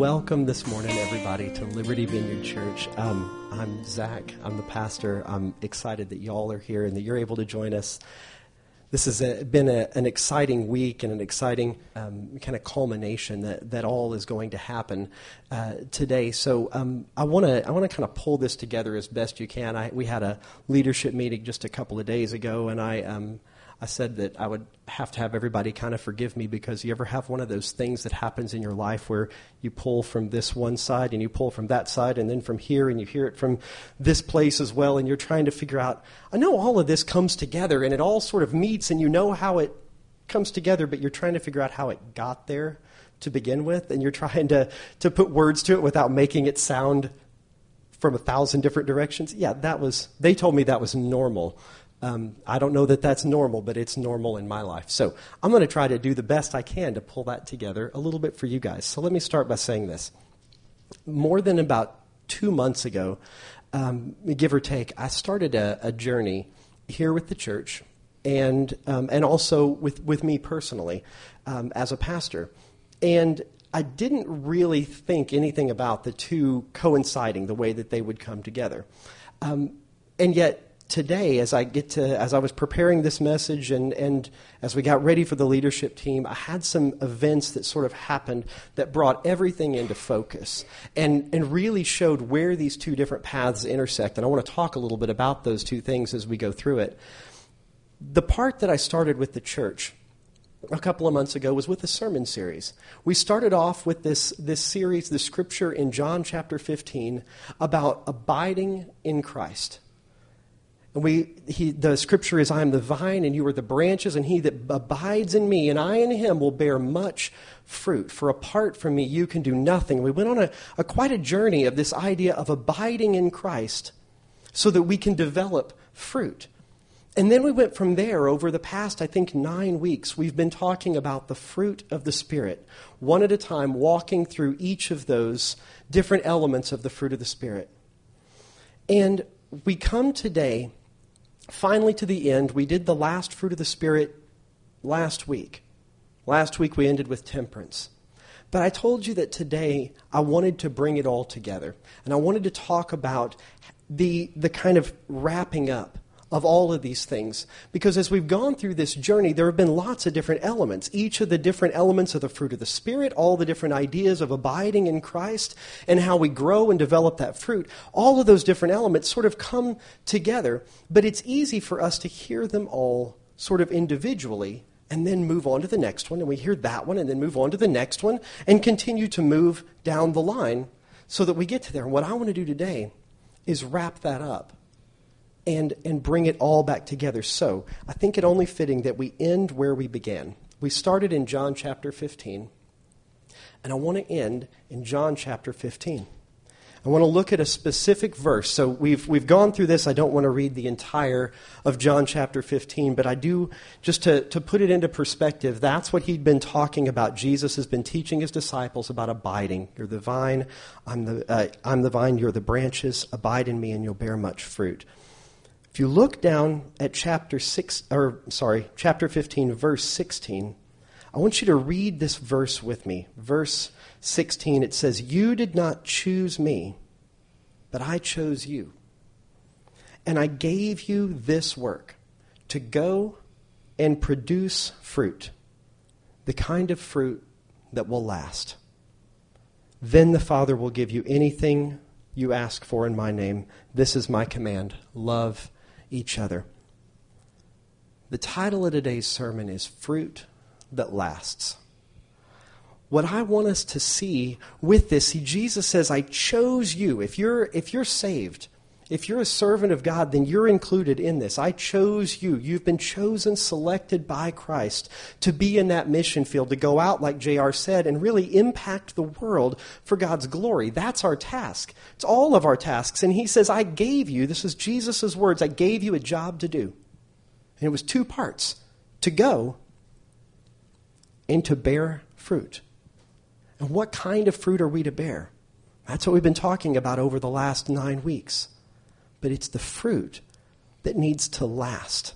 Welcome this morning, everybody, to Liberty Vineyard Church. I'm Zach. I'm the pastor. I'm excited that y'all are here and that you're able to join us. This has been an exciting week and an exciting kind of culmination that all is going to happen today. So I want to kind of pull this together as best you can. We had a leadership meeting just a couple of days ago, and I said that I would have to have everybody kind of forgive me because you ever have one of those things that happens in your life where you pull from this one side and you pull from that side and then from here and you hear it from this place as well, and you're trying to figure out, I know all of this comes together and it all sort of meets and you know how it comes together, but you're trying to figure out how it got there to begin with, and you're trying to put words to it without making it sound from 1,000 different directions. Yeah, they told me that was normal. I don't know that that's normal, but it's normal in my life. So I'm going to try to do the best I can to pull that together a little bit for you guys. So let me start by saying this. More than about 2 months ago, give or take, I started a journey here with the church and also with me personally as a pastor. And I didn't really think anything about the two coinciding the way that they would come together. And yet, today, as I was preparing this message and as we got ready for the leadership team, I had some events that sort of happened that brought everything into focus and really showed where these two different paths intersect. And I want to talk a little bit about those two things as we go through it. The part that I started with the church a couple of months ago was with a sermon series. We started off with this series, the scripture in John chapter 15, about abiding in Christ. And the scripture is, I am the vine and you are the branches, and he that abides in me and I in him will bear much fruit. For apart from me you can do nothing. We went on quite a journey of this idea of abiding in Christ so that we can develop fruit. And then we went from there over the past, 9 weeks. We've been talking about the fruit of the Spirit, one at a time, walking through each of those different elements of the fruit of the Spirit. And we come today finally to the end. We did the last fruit of the Spirit last week. Last week we ended with temperance. But I told you that today I wanted to bring it all together. And I wanted to talk about the kind of wrapping up of all of these things. Because as we've gone through this journey, there have been lots of different elements. Each of the different elements of the fruit of the Spirit, all the different ideas of abiding in Christ and how we grow and develop that fruit, all of those different elements sort of come together. But it's easy for us to hear them all sort of individually and then move on to the next one. And we hear that one and then move on to the next one and continue to move down the line so that we get to there. And what I want to do today is wrap that up and bring it all back together. So I think it only fitting that we end where we began. We started in John chapter 15, and I want to end in John chapter 15. I want to look at a specific verse. So we've gone through this. I don't want to read the entire of John chapter 15, but I do, just to put it into perspective, that's what he'd been talking about. Jesus has been teaching his disciples about abiding. You're the vine, I'm the vine, you're the branches. Abide in me and you'll bear much fruit. If you look down at chapter 15, verse 16, I want you to read this verse with me. Verse 16, it says, "You did not choose me, but I chose you. And I gave you this work, to go and produce fruit, the kind of fruit that will last. Then the Father will give you anything you ask for in my name. This is my command. Love each other." The title of today's sermon is Fruit That Lasts. What I want us to see with this, Jesus says, I chose you. If you're saved, if you're a servant of God, then you're included in this. I chose you. You've been chosen, selected by Christ to be in that mission field, to go out, like JR said, and really impact the world for God's glory. That's our task. It's all of our tasks. And he says, I gave you, this is Jesus' words, I gave you a job to do. And it was 2 parts, to go and to bear fruit. And what kind of fruit are we to bear? That's what we've been talking about over the last 9 weeks. But it's the fruit that needs to last.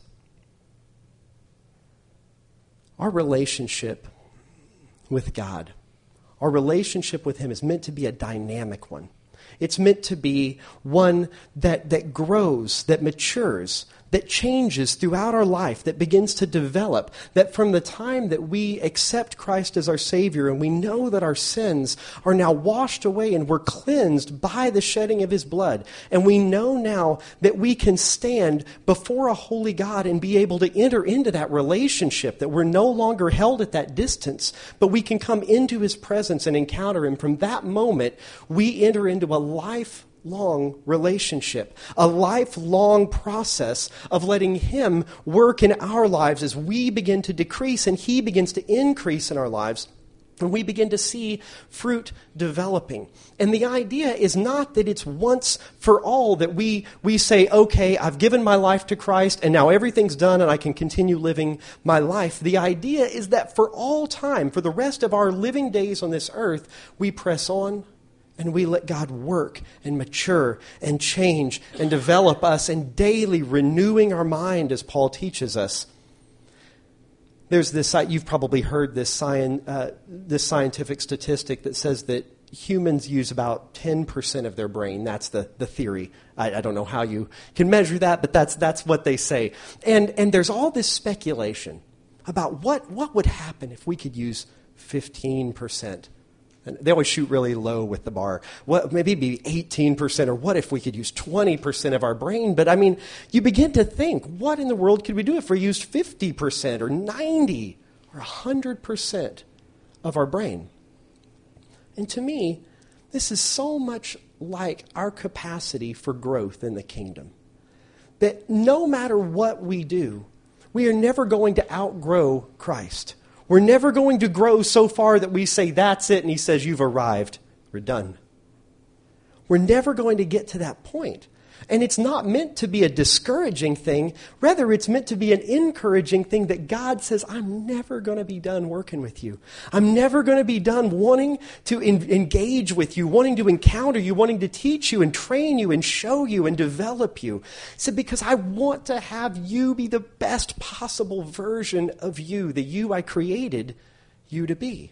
Our relationship with God, Our relationship with him is meant to be a dynamic one. It's meant to be one that grows, that matures, that changes throughout our life, that begins to develop, that from the time that we accept Christ as our Savior and we know that our sins are now washed away and we're cleansed by the shedding of his blood, and we know now that we can stand before a holy God and be able to enter into that relationship, that we're no longer held at that distance, but we can come into his presence and encounter him. From that moment, we enter into a lifelong relationship, a lifelong process of letting him work in our lives as we begin to decrease and he begins to increase in our lives. And we begin to see fruit developing. And the idea is not that it's once for all that we say, okay, I've given my life to Christ and now everything's done and I can continue living my life. The idea is that for all time, for the rest of our living days on this earth, we press on and we let God work and mature and change and develop us and daily renewing our mind as Paul teaches us. There's this, you've probably heard this scientific statistic that says that humans use about 10% of their brain. That's the theory. I don't know how you can measure that, but that's what they say. And there's all this speculation about what would happen if we could use 15%. And they always shoot really low with the bar. What, maybe it'd be 18%, or what if we could use 20% of our brain? But I mean, you begin to think, what in the world could we do if we used 50% or 90% or 100% of our brain? And to me, this is so much like our capacity for growth in the kingdom. That no matter what we do, we are never going to outgrow Christ. We're never going to grow so far that we say, that's it, and he says, you've arrived. We're done. We're never going to get to that point. And it's not meant to be a discouraging thing. Rather, it's meant to be an encouraging thing that God says, I'm never going to be done working with you. I'm never going to be done wanting to engage with you, wanting to encounter you, wanting to teach you and train you and show you and develop you. He said, because I want to have you be the best possible version of you, the you I created you to be.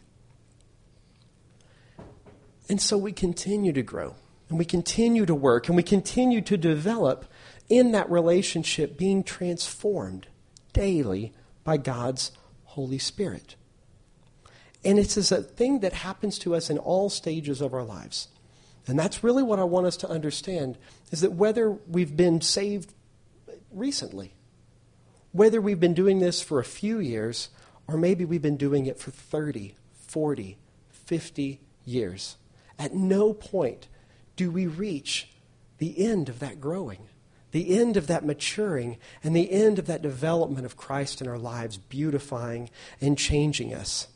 And so we continue to grow. And we continue to work and we continue to develop in that relationship, being transformed daily by God's Holy Spirit. And it's a thing that happens to us in all stages of our lives. And that's really what I want us to understand, is that whether we've been saved recently, whether we've been doing this for a few years, or maybe we've been doing it for 30, 40, 50 years, at no point do we reach the end of that growing, the end of that maturing, and the end of that development of Christ in our lives, beautifying and changing us.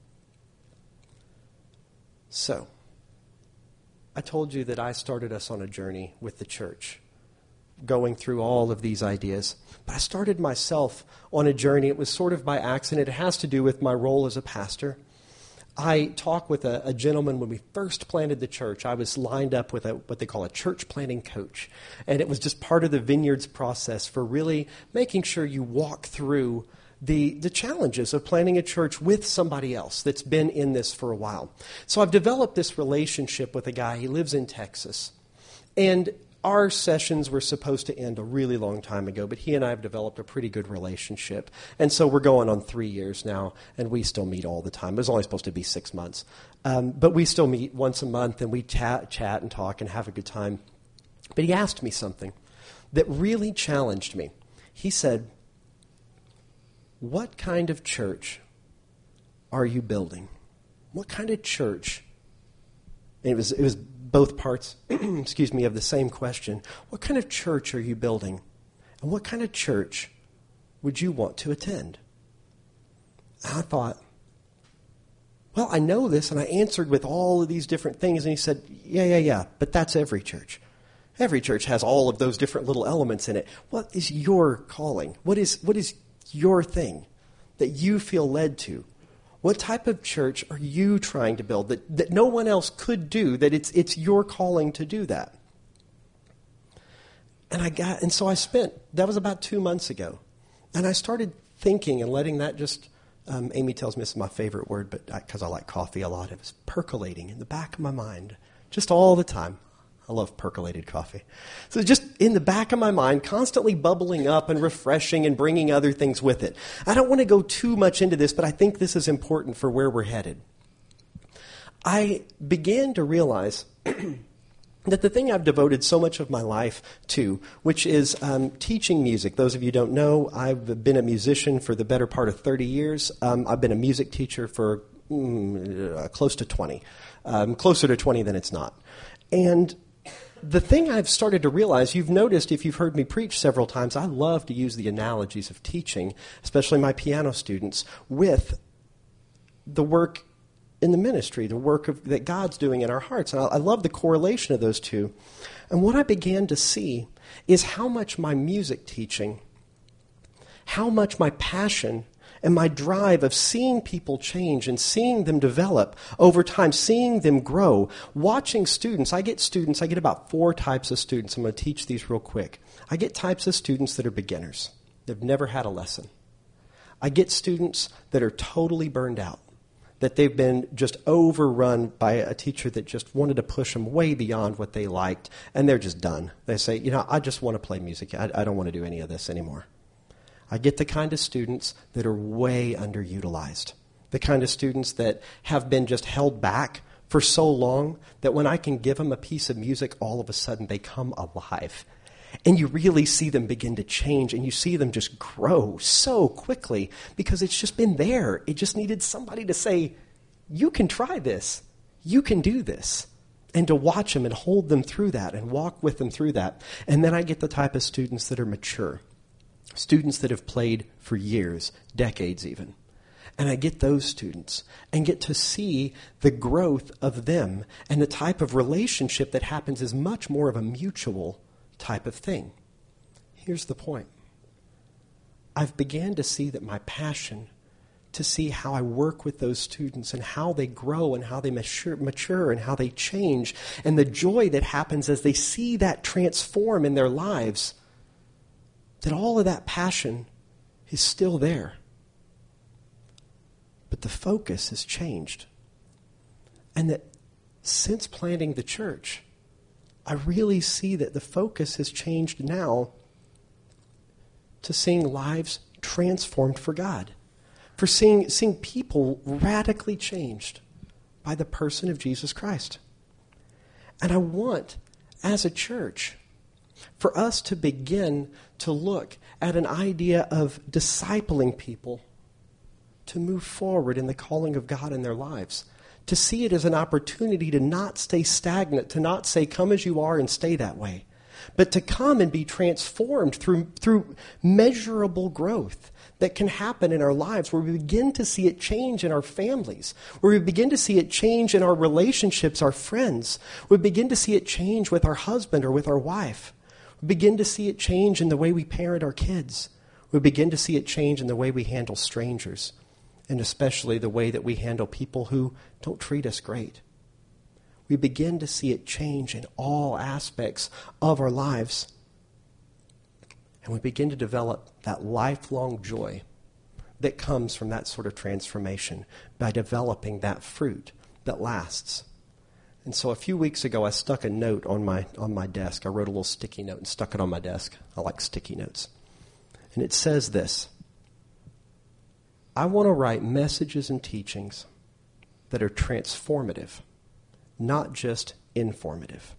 So, I told you that I started us on a journey with the church, going through all of these ideas. But I started myself on a journey. It was sort of by accident. It has to do with my role as a pastor. I talked with a gentleman when we first planted the church. I was lined up with what they call a church planting coach. And it was just part of the Vineyards process for really making sure you walk through the challenges of planting a church with somebody else that's been in this for a while. So I've developed this relationship with a guy. He lives in Texas. And our sessions were supposed to end a really long time ago, but he and I have developed a pretty good relationship. And so we're going on 3 years now, and we still meet all the time. It was only supposed to be 6 months. But we still meet once a month, and we chat and talk and have a good time. But he asked me something that really challenged me. He said, what kind of church are you building? What kind of church? And it was both parts, of the same question. What kind of church are you building? And what kind of church would you want to attend? And I thought, well, I know this, and I answered with all of these different things. And he said, yeah, but that's every church. Every church has all of those different little elements in it. What is your calling? What is your thing that you feel led to? What type of church are you trying to build that no one else could do, that it's your calling to do that? And so I spent, that was about 2 months ago, and I started thinking and letting that just Amy tells me this is my favorite word, but because I like coffee a lot, it was percolating in the back of my mind, just all the time. I love percolated coffee. So just in the back of my mind, constantly bubbling up and refreshing and bringing other things with it. I don't want to go too much into this, but I think this is important for where we're headed. I began to realize that the thing I've devoted so much of my life to, which is teaching music. Those of you who don't know, I've been a musician for the better part of 30 years. I've been a music teacher for close to 20. Closer to 20 than it's not. And the thing I've started to realize, you've noticed if you've heard me preach several times, I love to use the analogies of teaching, especially my piano students, with the work in the ministry, the work that God's doing in our hearts. And I love the correlation of those two. And what I began to see is how much my music teaching, how much my passion and my drive of seeing people change and seeing them develop over time, seeing them grow, watching students. I get about 4 types of students. I'm going to teach these real quick. I get types of students that are beginners. They've never had a lesson. I get students that are totally burned out, that they've been just overrun by a teacher that just wanted to push them way beyond what they liked, and they're just done. They say, I just want to play music. I don't want to do any of this anymore. I get the kind of students that are way underutilized, the kind of students that have been just held back for so long that when I can give them a piece of music, all of a sudden they come alive. And you really see them begin to change, and you see them just grow so quickly because it's just been there. It just needed somebody to say, you can try this. You can do this. And to watch them and hold them through that and walk with them through that. And then I get the type of students that are mature, students that have played for years, decades even. And I get those students and get to see the growth of them, and the type of relationship that happens is much more of a mutual type of thing. Here's the point. I've began to see that my passion to see how I work with those students and how they grow and how they mature and how they change, and the joy that happens as they see that transform in their lives, that all of that passion is still there. But the focus has changed. And that since planting the church, I really see that the focus has changed now to seeing lives transformed for God, for seeing people radically changed by the person of Jesus Christ. And I want, as a church, for us to begin to look at an idea of discipling people to move forward in the calling of God in their lives, to see it as an opportunity to not stay stagnant, to not say, come as you are and stay that way, but to come and be transformed through measurable growth that can happen in our lives, where we begin to see it change in our families, where we begin to see it change in our relationships, our friends. We begin to see it change with our husband or with our wife. We begin to see it change in the way we parent our kids. We begin to see it change in the way we handle strangers, and especially the way that we handle people who don't treat us great. We begin to see it change in all aspects of our lives. And we begin to develop that lifelong joy that comes from that sort of transformation by developing that fruit that lasts. And so a few weeks ago, I stuck a note on my desk. I wrote a little sticky note and stuck it on my desk. I like sticky notes. And it says this: I want to write messages and teachings that are transformative, not just informative.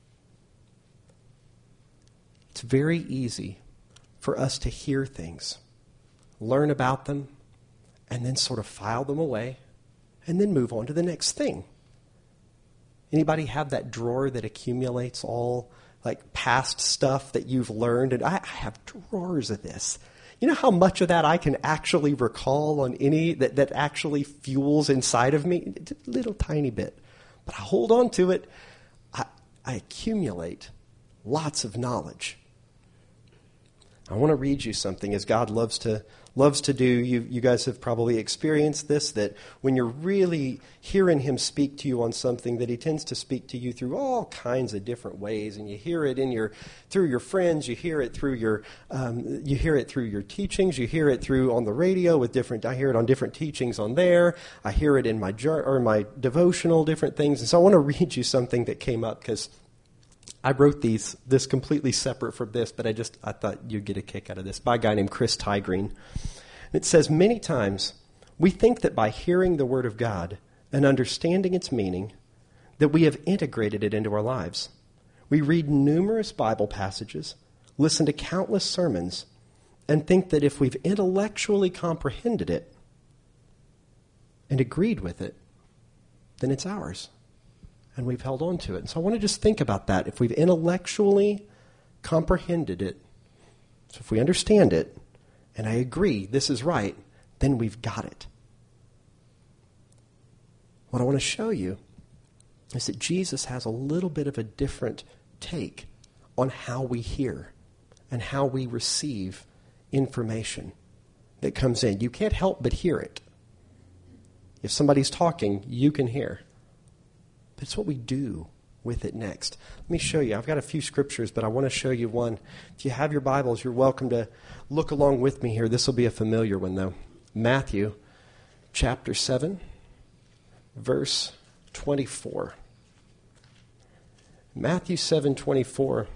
It's very easy for us to hear things, learn about them, and then sort of file them away, and then move on to the next thing. Anybody have that drawer that accumulates all like past stuff that you've learned? And I have drawers of this. You know how much of that I can actually recall on any that actually fuels inside of me? A little tiny bit. But I hold on to it. I accumulate lots of knowledge. I want to read you something, as God loves to do. You guys have probably experienced this, that when you're really hearing him speak to you on something, that he tends to speak to you through all kinds of different ways, and you hear it through your friends, you hear it through your teachings, you hear it through on the radio I hear it on different teachings on there. I hear it in my my devotional, different things. And so I want to read you something that came up, because I wrote this completely separate from this, but I thought you'd get a kick out of this, by a guy named Chris Tygreen. It says, many times we think that by hearing the Word of God and understanding its meaning, that we have integrated it into our lives. We read numerous Bible passages, listen to countless sermons, and think that if we've intellectually comprehended it and agreed with it, then it's ours. And we've held on to it. And so I want to just think about that. If we've intellectually comprehended it, so if we understand it, and I agree this is right, then we've got it. What I want to show you is that Jesus has a little bit of a different take on how we hear and how we receive information that comes in. You can't help but hear it. If somebody's talking, you can hear. But it's what we do with it next. Let me show you. I've got a few scriptures, but I want to show you one. If you have your Bibles, you're welcome to look along with me here. This will be a familiar one, though. Matthew chapter 7, verse 24. Matthew 7:24.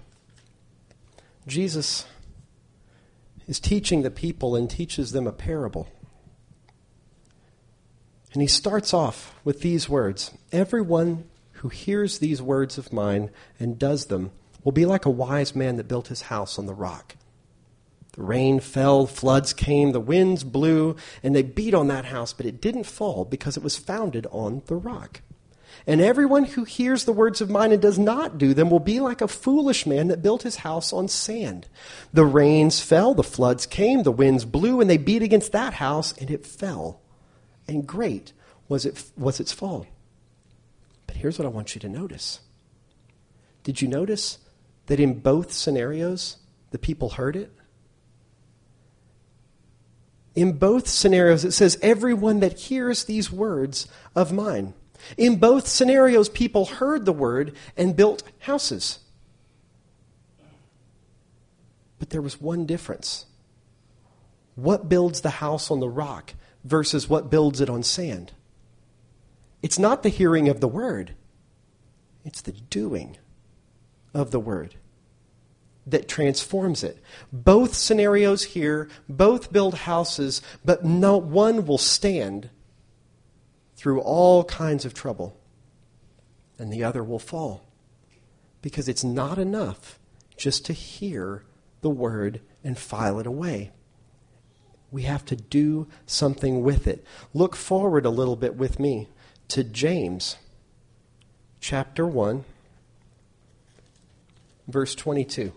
Jesus is teaching the people and teaches them a parable. And he starts off with these words. Everyone who hears these words of mine and does them will be like a wise man that built his house on the rock. The rain fell, floods came, the winds blew, and they beat on that house, but it didn't fall because it was founded on the rock. And everyone who hears the words of mine and does not do them will be like a foolish man that built his house on sand. The rains fell, the floods came, the winds blew, and they beat against that house, and it fell. And great was its fall. But here's what I want you to notice. Did you notice that in both scenarios, the people heard it? In both scenarios, it says, everyone that hears these words of mine. In both scenarios, people heard the word and built houses. But there was one difference. What builds the house on the rock versus what builds it on sand? It's not the hearing of the word. It's the doing of the word that transforms it. Both scenarios here, both build houses, but no one will stand through all kinds of trouble, and the other will fall. Because it's not enough just to hear the word and file it away. We have to do something with it. Look forward a little bit with me to James chapter 1, verse 22.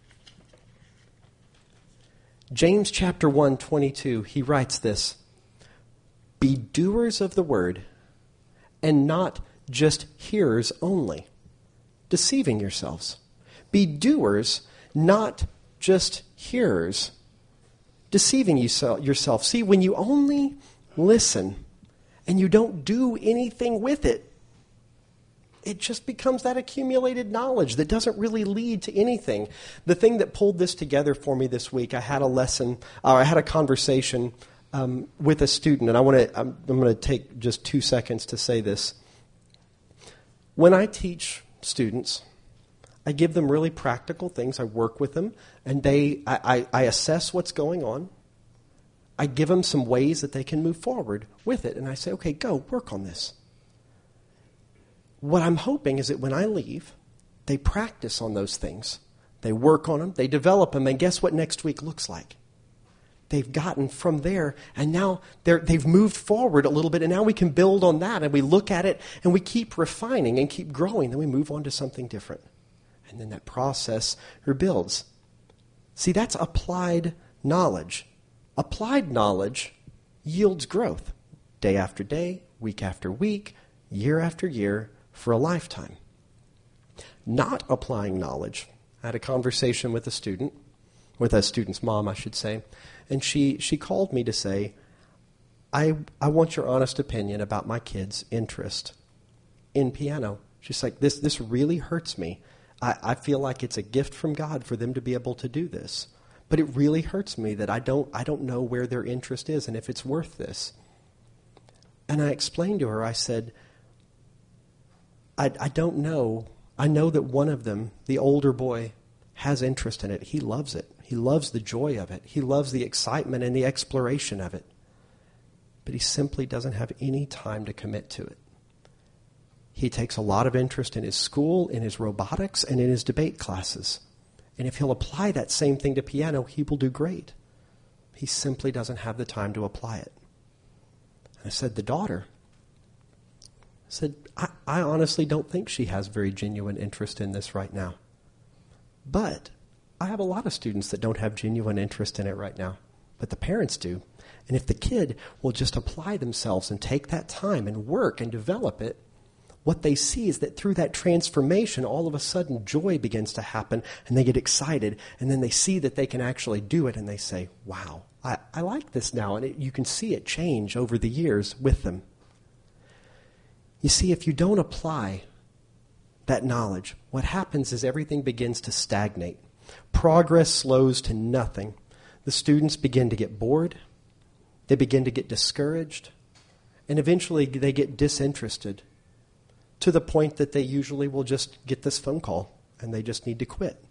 James chapter 1, 22, he writes this: be doers of the word and not just hearers only, deceiving yourselves. Be doers, not just hearers, deceiving yourself. See, when you only listen and you don't do anything with it, it just becomes that accumulated knowledge that doesn't really lead to anything. The thing that pulled this together for me this week, I had a conversation with a student, and I'm going to take just 2 seconds to say this. When I teach students, I give them really practical things. I work with them, and I assess what's going on. I give them some ways that they can move forward with it, and I say, okay, go work on this. What I'm hoping is that when I leave, they practice on those things. They work on them, they develop them, and guess what next week looks like? They've gotten from there, and now they've moved forward a little bit, and now we can build on that, and we look at it, and we keep refining and keep growing, then we move on to something different. And then that process rebuilds. See, that's applied knowledge. Applied knowledge yields growth day after day, week after week, year after year, for a lifetime. Not applying knowledge. I had a conversation with a student with a student's mom, I should say. And she called me to say, I want your honest opinion about my kid's interest in piano. She's like, this really hurts me. I feel like it's a gift from God for them to be able to do this. But it really hurts me that I don't know where their interest is and if it's worth this. And I explained to her, I said, I don't know. I know that one of them, the older boy, has interest in it. He loves it. He loves the joy of it. He loves the excitement and the exploration of it. But he simply doesn't have any time to commit to it. He takes a lot of interest in his school, in his robotics, and in his debate classes. And if he'll apply that same thing to piano, he will do great. He simply doesn't have the time to apply it. And I said, the daughter, I said, I honestly don't think she has very genuine interest in this right now. But I have a lot of students that don't have genuine interest in it right now. But the parents do. And if the kid will just apply themselves and take that time and work and develop it, what they see is that through that transformation, all of a sudden joy begins to happen and they get excited. And then they see that they can actually do it and they say, wow, I like this now. And you can see it change over the years with them. You see, if you don't apply that knowledge, what happens is everything begins to stagnate. Progress slows to nothing. The students begin to get bored. They begin to get discouraged. And eventually they get disinterested to the point that they usually will just get this phone call and they just need to quit.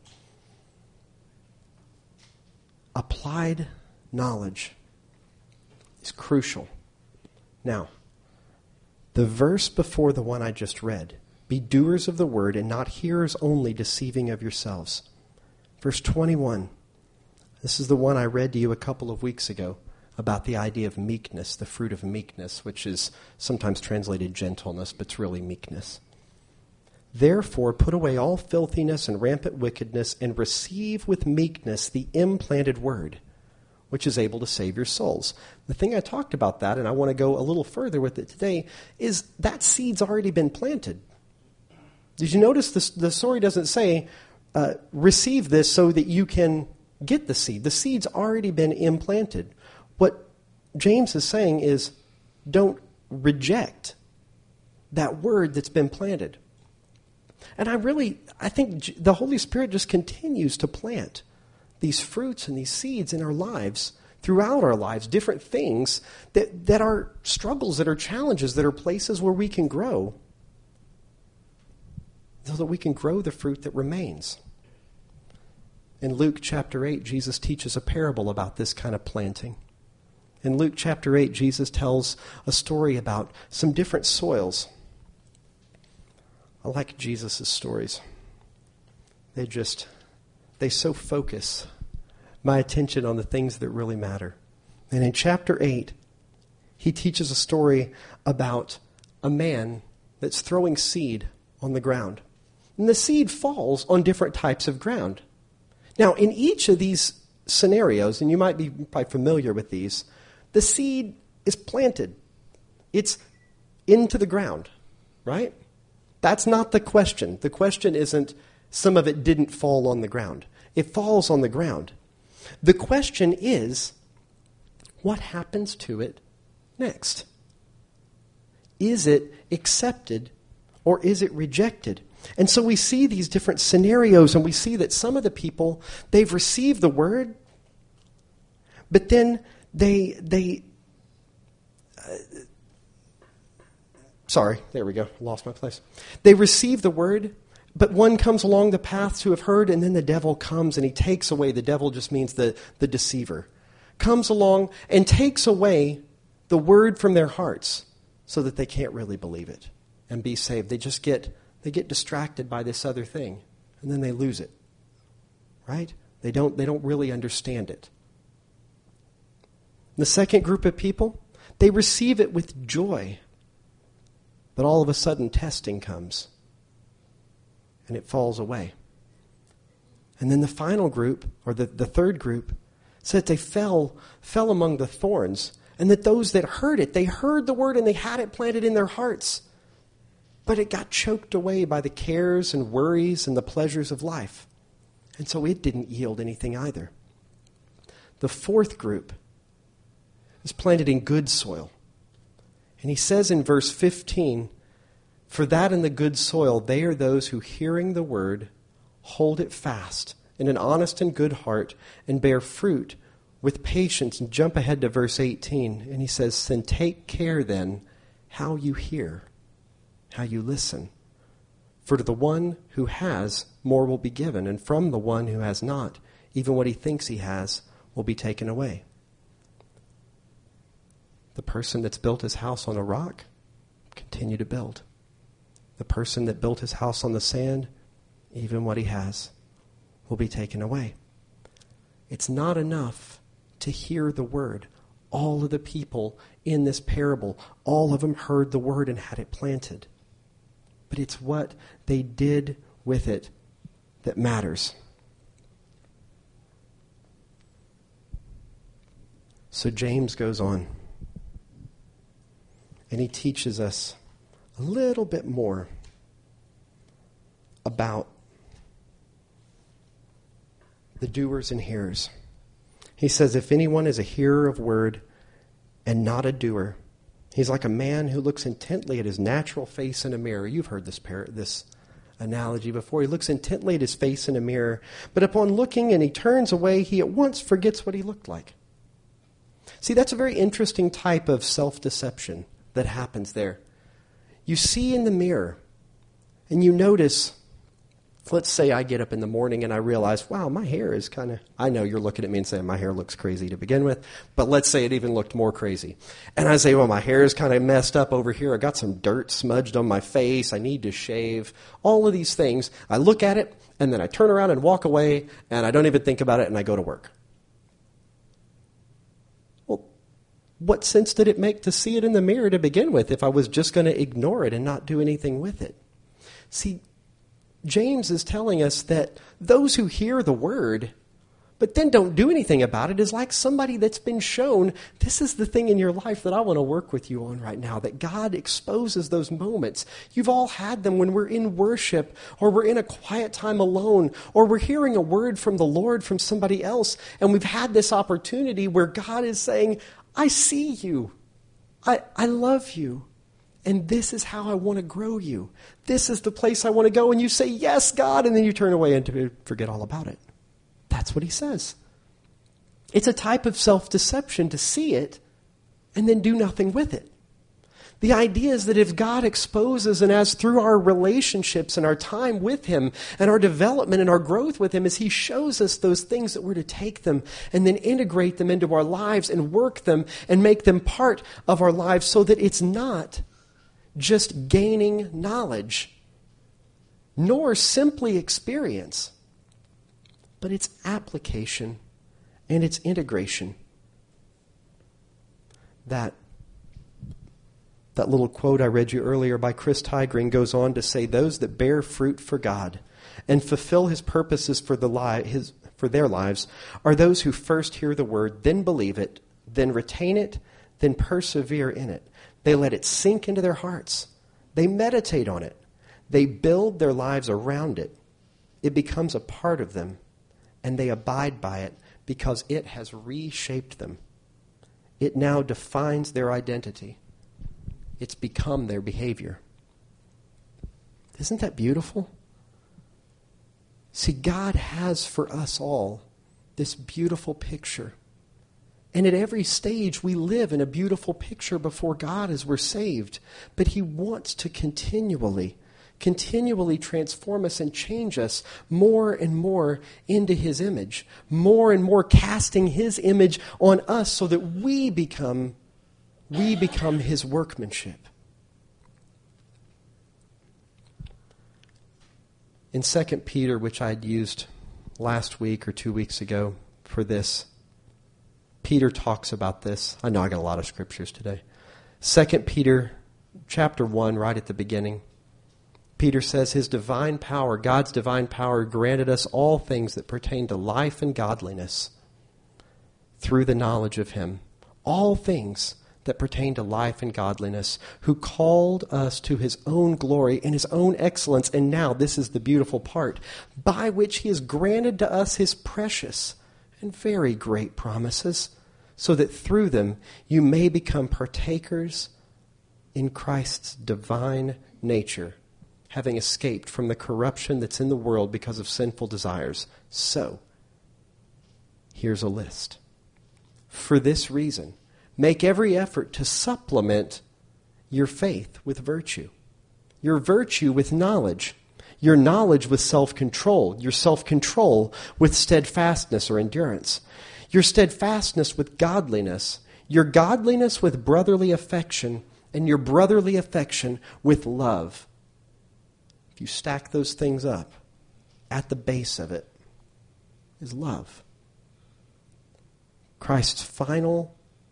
Applied knowledge is crucial. Now, the verse before the one I just read, be doers of the word and not hearers only, deceiving of yourselves. Verse 21, this is the one I read to you a couple of weeks ago about the idea of meekness, the fruit of meekness, which is sometimes translated gentleness, but it's really meekness. Therefore, put away all filthiness and rampant wickedness and receive with meekness the implanted word, which is able to save your souls. The thing I talked about that, and I want to go a little further with it today, is that seed's already been planted. Did you notice the story doesn't say, receive this so that you can get the seed. The seed's already been implanted. What James is saying is, don't reject that word that's been planted. And I think the Holy Spirit just continues to plant these fruits and these seeds in our lives, throughout our lives, different things that are struggles, that are challenges, that are places where we can grow, so that we can grow the fruit that remains. In Luke chapter 8, Jesus teaches a parable about this kind of planting. In Luke chapter 8, Jesus tells a story about some different soils. I like Jesus' stories. They so focus my attention on the things that really matter. And in chapter 8, he teaches a story about a man that's throwing seed on the ground. And the seed falls on different types of ground. Now, in each of these scenarios, and you might be probably familiar with these, the seed is planted. It's into the ground, right? That's not the question. The question isn't some of it didn't fall on the ground. It falls on the ground. The question is, what happens to it next? Is it accepted or is it rejected? And so we see these different scenarios, and we see that some of the people, they've received the word, but then lost my place. They receive the word, but one comes along the path to have heard, and then the devil comes and he takes away. The devil just means the deceiver. Comes along and takes away the word from their hearts so that they can't really believe it and be saved. They get distracted by this other thing, and then they lose it. Right? They don't really understand it. The second group of people, they receive it with joy. But all of a sudden, testing comes, and it falls away. And then the final group, or the third group, said they fell among the thorns, and that those that heard it, they heard the word and they had it planted in their hearts. But it got choked away by the cares and worries and the pleasures of life. And so it didn't yield anything either. The fourth group is planted in good soil. And he says in verse 15, "For that in the good soil, they are those who, hearing the word, hold it fast in an honest and good heart, and bear fruit with patience." And jump ahead to verse 18, and he says, "Then take care then how you hear, how you listen. For to the one who has, more will be given, and from the one who has not, even what he thinks he has will be taken away." The person that's built his house on a rock, continue to build. The person that built his house on the sand, even what he has will be taken away. It's not enough to hear the word. All of the people in this parable, all of them heard the word and had it planted. But it's what they did with it that matters. So James goes on, and he teaches us a little bit more about the doers and hearers. He says, "If anyone is a hearer of word and not a doer, he's like a man who looks intently at his natural face in a mirror." You've heard this analogy before. He looks intently at his face in a mirror, but upon looking and he turns away, he at once forgets what he looked like. See, that's a very interesting type of self-deception that happens there. You see in the mirror, and you notice, let's say I get up in the morning and I realize, wow, my hair is kind of, I know you're looking at me and saying my hair looks crazy to begin with, but let's say it even looked more crazy. And I say, well, my hair is kind of messed up over here. I got some dirt smudged on my face. I need to shave. All of these things. I look at it, and then I turn around and walk away, and I don't even think about it, and I go to work. Well, what sense did it make to see it in the mirror to begin with if I was just going to ignore it and not do anything with it? See, James is telling us that those who hear the word but then don't do anything about it is like somebody that's been shown, this is the thing in your life that I want to work with you on right now, that God exposes those moments. You've all had them when we're in worship, or we're in a quiet time alone, or we're hearing a word from the Lord from somebody else, and we've had this opportunity where God is saying, I see you. I love you. And this is how I want to grow you. This is the place I want to go. And you say, yes, God, and then you turn away and forget all about it. That's what he says. It's a type of self-deception to see it and then do nothing with it. The idea is that if God exposes, and as through our relationships and our time with him and our development and our growth with him, as he shows us those things that we're to take them and then integrate them into our lives and work them and make them part of our lives, so that it's not just gaining knowledge, nor simply experience, but it's application and it's integration. That little quote I read you earlier by Chris Tygring goes on to say, those that bear fruit for God and fulfill his purposes for their lives are those who first hear the word, then believe it, then retain it, then persevere in it. They let it sink into their hearts. They meditate on it. They build their lives around it. It becomes a part of them, and they abide by it because it has reshaped them. It now defines their identity. It's become their behavior. Isn't that beautiful? See, God has for us all this beautiful picture. And at every stage, we live in a beautiful picture before God as we're saved. But he wants to continually transform us and change us more and more into his image, more and more casting his image on us so that we become his workmanship. In 2 Peter, which I'd used last week or 2 weeks ago for this, Peter talks about this. I know I got a lot of scriptures today. 2 Peter chapter 1, right at the beginning, Peter says, his divine power, God's divine power, granted us all things that pertain to life and godliness through the knowledge of him. All things that pertain to life and godliness, who called us to his own glory and his own excellence. And now, this is the beautiful part, by which he has granted to us his precious, and very great promises, so that through them you may become partakers in Christ's divine nature, having escaped from the corruption that's in the world because of sinful desires. So, here's a list. For this reason, make every effort to supplement your faith with virtue, your virtue with knowledge, your knowledge with self-control, your self-control with steadfastness or endurance, your steadfastness with godliness, your godliness with brotherly affection, and your brotherly affection with love. If you stack those things up, at the base of it is love. Christ's final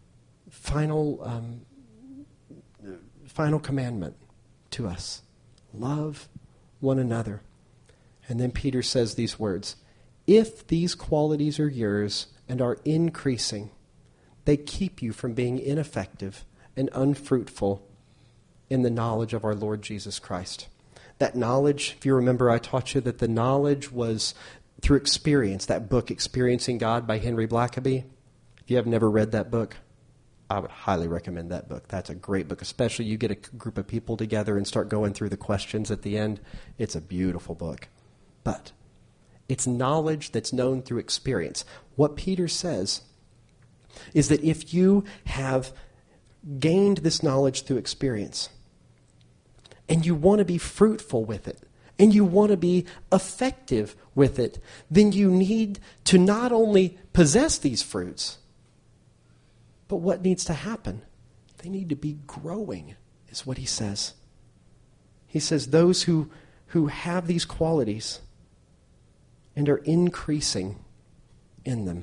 commandment to us. Love one another. And then Peter says these words, if these qualities are yours and are increasing, they keep you from being ineffective and unfruitful in the knowledge of our Lord Jesus Christ. That knowledge, if you remember, I taught you that the knowledge was through experience. That book, Experiencing God by Henry Blackaby. If you have never read that book, I would highly recommend that book. That's a great book, especially you get a group of people together and start going through the questions at the end. It's a beautiful book. But it's knowledge that's known through experience. What Peter says is that if you have gained this knowledge through experience, and you want to be fruitful with it, and you want to be effective with it, then you need to not only possess these fruits, but what needs to happen? They need to be growing, is what he says. He says those who have these qualities and are increasing in them.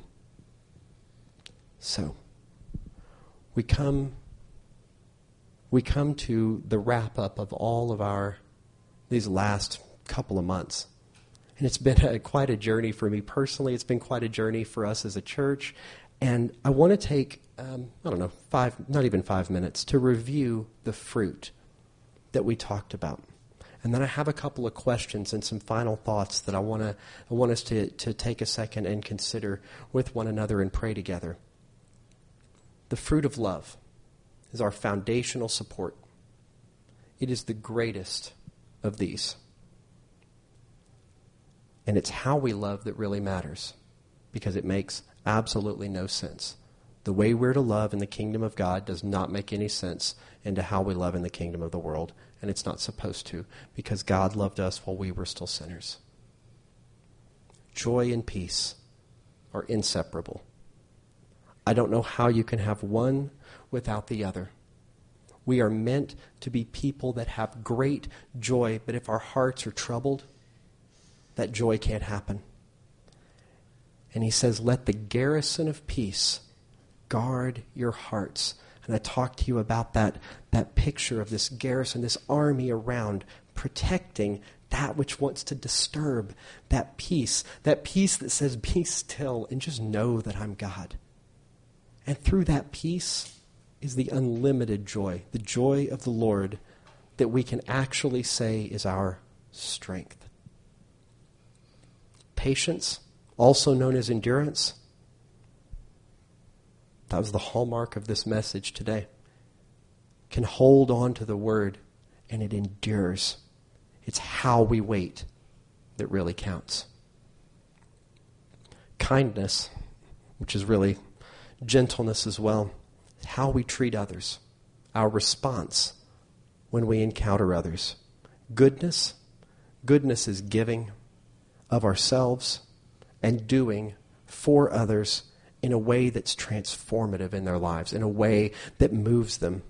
So, we come to the wrap-up of all of these last couple of months. And it's been quite a journey for me personally. It's been quite a journey for us as a church. And I want to take, not even 5 minutes to review the fruit that we talked about. And then I have a couple of questions and some final thoughts that I want us to take a second and consider with one another and pray together. The fruit of love is our foundational support. It is the greatest of these. And it's how we love that really matters, because it makes absolutely no sense. The way we're to love in the kingdom of God does not make any sense into how we love in the kingdom of the world. And it's not supposed to, because God loved us while we were still sinners. Joy and peace are inseparable. I don't know how you can have one without the other. We are meant to be people that have great joy, but if our hearts are troubled, that joy can't happen. And he says, let the garrison of peace guard your hearts. And I talked to you about that picture of this garrison, this army around, protecting that which wants to disturb that peace that says, be still and just know that I'm God. And through that peace is the unlimited joy, the joy of the Lord that we can actually say is our strength. Patience, also known as endurance. That was the hallmark of this message today. Can hold on to the word, and it endures. It's how we wait that really counts. Kindness, which is really gentleness as well, how we treat others, our response when we encounter others. Goodness is giving of ourselves and doing for others in a way that's transformative in their lives, in a way that moves them.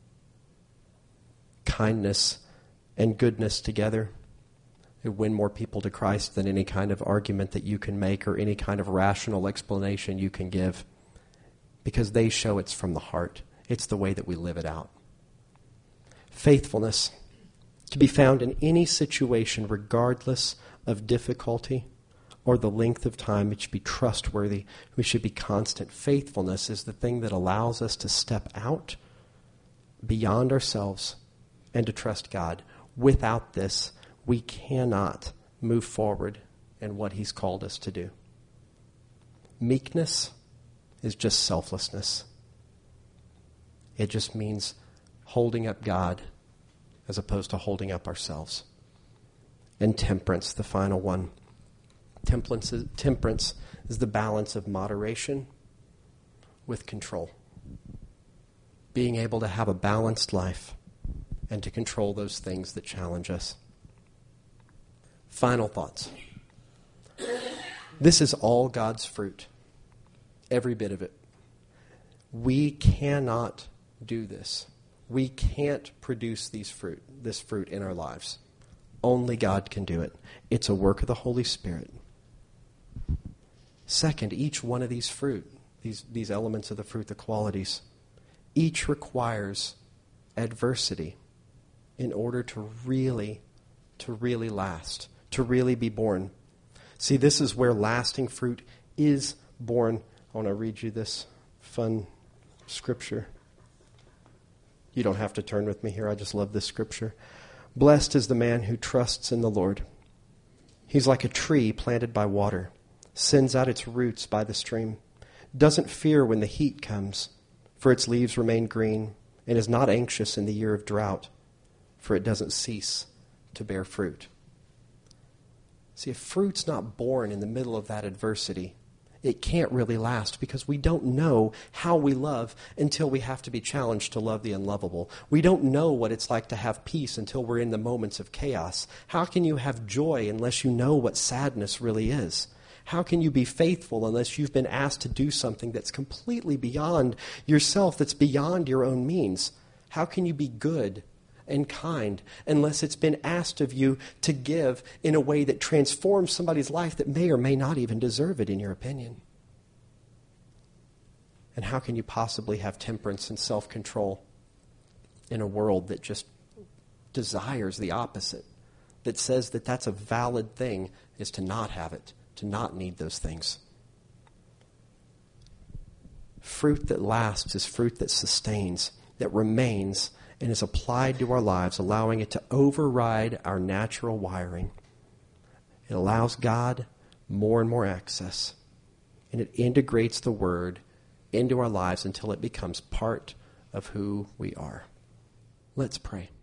Kindness and goodness together, they win more people to Christ than any kind of argument that you can make or any kind of rational explanation you can give, because they show it's from the heart. It's the way that we live it out. Faithfulness, to be found in any situation regardless of difficulty or the length of time. It should be trustworthy. We should be constant. Faithfulness is the thing that allows us to step out beyond ourselves and to trust God. Without this, we cannot move forward in what He's called us to do. Meekness is just selflessness. It just means holding up God as opposed to holding up ourselves. And temperance, the final one. Temperance is the balance of moderation with control. Being able to have a balanced life and to control those things that challenge us. Final thoughts. This is all God's fruit. Every bit of it. We cannot do this. We can't produce this fruit in our lives. Only God can do it. It's a work of the Holy Spirit. Second, each one of these fruit, these elements of the fruit, the qualities, each requires adversity in order to really last, to really be born. See, this is where lasting fruit is born. I want to read you this fun scripture. You don't have to turn with me here. I just love this scripture. Blessed is the man who trusts in the Lord. He's like a tree planted by water, sends out its roots by the stream, doesn't fear when the heat comes, for its leaves remain green, and is not anxious in the year of drought, for it doesn't cease to bear fruit. See, if fruit's not born in the middle of that adversity, it can't really last because we don't know how we love until we have to be challenged to love the unlovable. We don't know what it's like to have peace until we're in the moments of chaos. How can you have joy unless you know what sadness really is? How can you be faithful unless you've been asked to do something that's completely beyond yourself, that's beyond your own means? How can you be good and kind unless it's been asked of you to give in a way that transforms somebody's life that may or may not even deserve it in your opinion? And how can you possibly have temperance and self-control in a world that just desires the opposite, that says that that's a valid thing, is to not have it, to not need those things? Fruit that lasts is fruit that sustains, that remains, and is applied to our lives, allowing it to override our natural wiring. It allows God more and more access, and it integrates the Word into our lives until it becomes part of who we are. Let's pray.